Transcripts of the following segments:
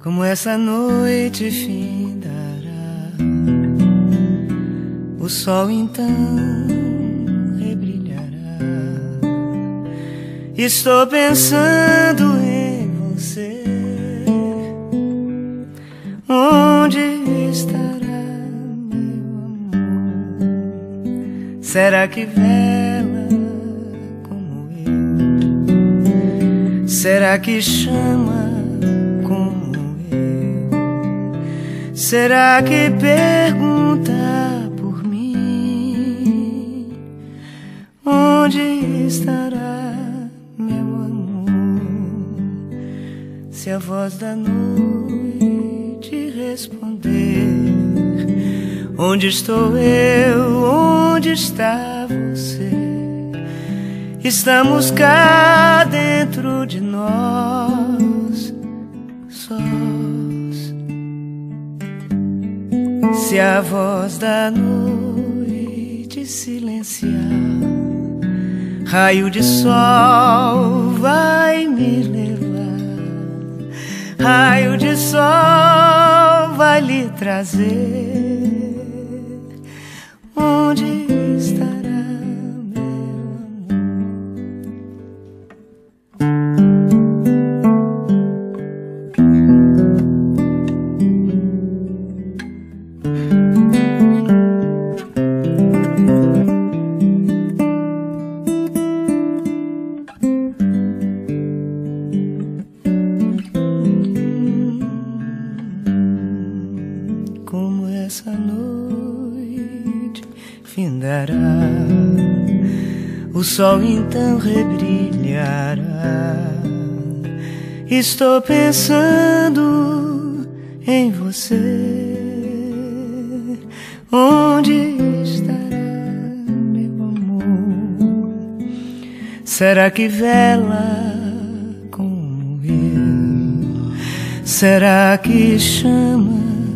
Como essa noite findará, o sol então rebrilhará. Estou pensando em você. Onde estará meu amor? Será que vela como eu? Será que chama como eu? Será que pergunta por mim? Onde estará meu amor? Se a voz da noite responder: onde estou eu? Onde está você? Estamos cá dentro de nós, sós. Se a voz da noite silenciar, raio de sol vai me levar. Raio de sol vai lhe trazer. Onde estará meu Como essa noite findará, o sol então rebrilhará. Estou pensando em você. Onde estará meu amor? Será que vela como eu? Será que chama?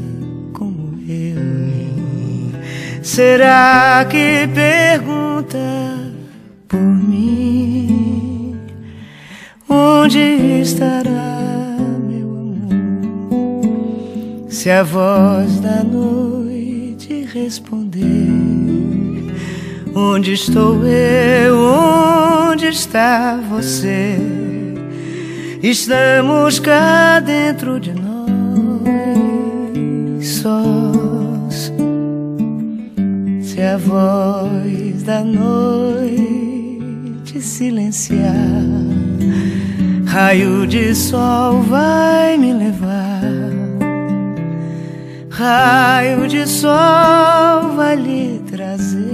Será que pergunta por mim? Onde estará meu amor? Se a voz da noite responder: onde estou eu? Onde está você? Estamos cá dentro de nós, sós. Se a voz da noite silenciar, raio de sol vai me levar. Raio de sol vai lhe trazer.